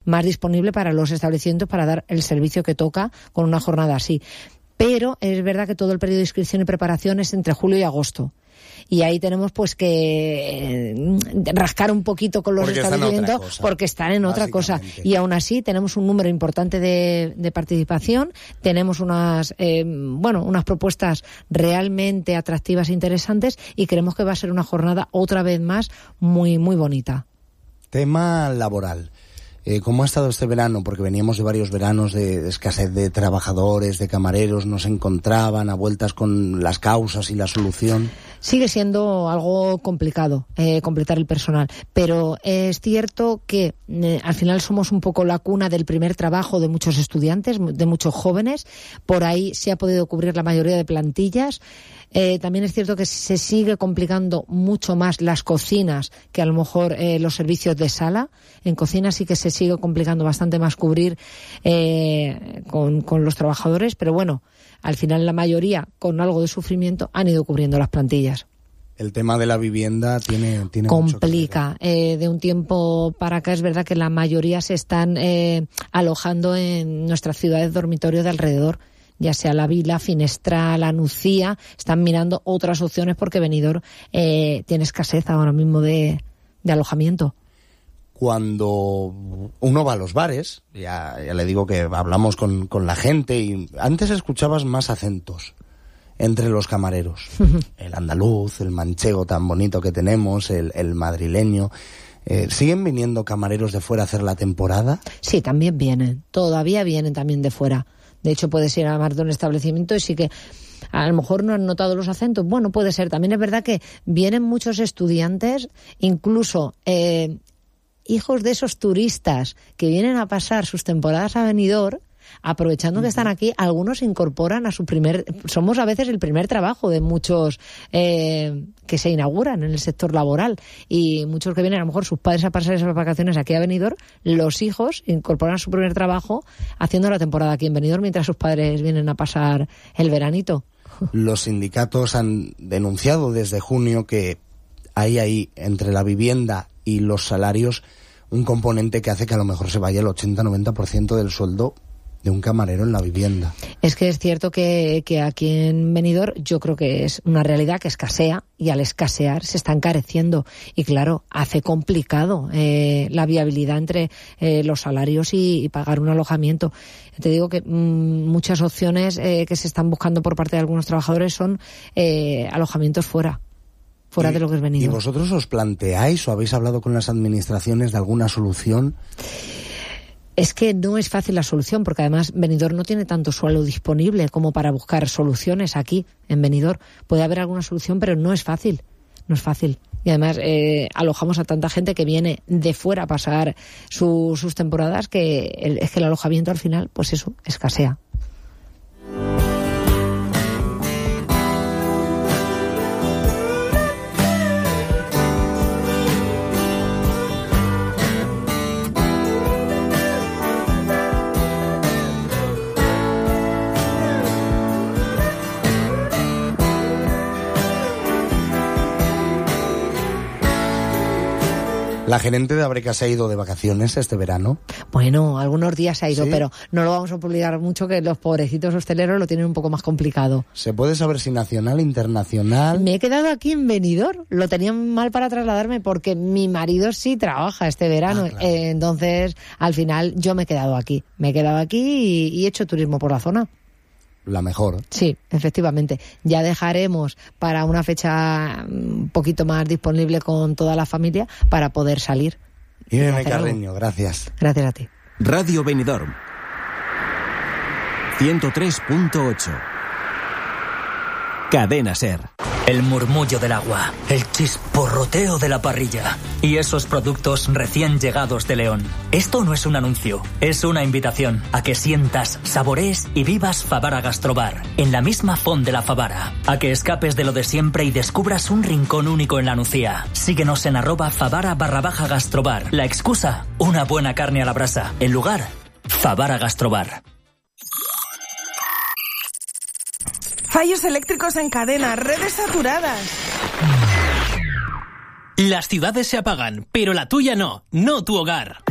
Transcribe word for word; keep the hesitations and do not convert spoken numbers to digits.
más disponible para los establecimientos para dar el servicio que toca con una jornada así. Pero es verdad que todo el periodo de inscripción y preparación es entre julio y agosto. Y ahí tenemos pues que eh, rascar un poquito con los porque establecimientos están cosa, porque están en otra cosa. Y aún así tenemos un número importante de, de participación, tenemos unas eh, bueno unas propuestas realmente atractivas e interesantes y creemos que va a ser una jornada otra vez más muy muy bonita. Tema laboral. Eh, ¿Cómo ha estado este verano? Porque veníamos de varios veranos de, de escasez de trabajadores, de camareros, no se encontraban a vueltas con las causas y la solución. Sigue siendo algo complicado eh, completar el personal, pero es cierto que eh, al final somos un poco la cuna del primer trabajo de muchos estudiantes, de muchos jóvenes. Por ahí se ha podido cubrir la mayoría de plantillas. Eh, también es cierto que se sigue complicando mucho más las cocinas que a lo mejor eh, los servicios de sala. En cocina sí que se sigue complicando bastante más cubrir eh, con, con los trabajadores, pero bueno, al final la mayoría, con algo de sufrimiento, han ido cubriendo las plantillas. El tema de la vivienda tiene, tiene complica. Mucho que ver. Eh, de un tiempo para acá es verdad que la mayoría se están eh, alojando en nuestras ciudades dormitorios de alrededor, ya sea La Vila, Finestral, La Nucía, están mirando otras opciones porque Benidorm eh, tiene escasez ahora mismo de, de alojamiento. Cuando uno va a los bares, ya, ya le digo que hablamos con, con la gente y antes escuchabas más acentos entre los camareros. El andaluz, el manchego tan bonito que tenemos, el, el madrileño. Eh, ¿Siguen viniendo camareros de fuera a hacer la temporada? Sí, también vienen. Todavía vienen también de fuera. De hecho, puedes ir a más de un establecimiento y sí que a lo mejor no han notado los acentos. Bueno, puede ser. También es verdad que vienen muchos estudiantes, incluso eh, hijos de esos turistas que vienen a pasar sus temporadas a Benidorm, aprovechando que están aquí, algunos se incorporan a su primer... Somos a veces el primer trabajo de muchos eh, que se inauguran en el sector laboral, y muchos que vienen, a lo mejor sus padres a pasar esas vacaciones aquí a Benidorm, los hijos incorporan su primer trabajo haciendo la temporada aquí en Benidorm mientras sus padres vienen a pasar el veranito. Los sindicatos han denunciado desde junio que hay ahí entre la vivienda y los salarios un componente que hace que a lo mejor se vaya el ochenta noventa por ciento del sueldo de un camarero en la vivienda. Es que es cierto que, que aquí en Benidorm yo creo que es una realidad que escasea, y al escasear se está encareciendo, y claro, hace complicado eh, la viabilidad entre eh, los salarios y, y pagar un alojamiento. Te digo que mmm, muchas opciones eh, que se están buscando por parte de algunos trabajadores son eh, alojamientos fuera. fuera y, de lo que es Benidorm. ¿Y vosotros os planteáis o habéis hablado con las administraciones de alguna solución? Es que no es fácil la solución, porque además Benidorm no tiene tanto suelo disponible como para buscar soluciones aquí en Benidorm. Puede haber alguna solución, pero no es fácil, no es fácil. Y además eh, alojamos a tanta gente que viene de fuera a pasar su, sus temporadas que el, es que el alojamiento al final, pues eso, escasea. ¿La gerente de Abreca se ha ido de vacaciones este verano? Bueno, algunos días se ha ido, ¿Sí? Pero no lo vamos a publicar mucho, que los pobrecitos hosteleros lo tienen un poco más complicado. ¿Se puede saber si nacional, internacional? Me he quedado aquí en Benidorm. Lo tenía mal para trasladarme porque mi marido sí trabaja este verano. Ah, claro. eh, entonces, al final, yo me he quedado aquí. Me he quedado aquí y, y he hecho turismo por la zona. La mejor. Sí, efectivamente. Ya dejaremos para una fecha un poquito más disponible con toda la familia para poder salir. Irene Carreño, gracias. Gracias a ti. Radio Benidorm ciento tres punto ocho. Cadena SER. El murmullo del agua, el chisporroteo de la parrilla y esos productos recién llegados de León. Esto no es un anuncio, es una invitación a que sientas, saborees y vivas Favara Gastrobar, en la misma font de la Favara. A que escapes de lo de siempre y descubras un rincón único en la Nucía. Síguenos en arroba Favara barra baja Gastrobar. La excusa, una buena carne a la brasa. El lugar, Favara Gastrobar. Fallos eléctricos en cadena, redes saturadas. Las ciudades se apagan, pero la tuya no, no tu hogar.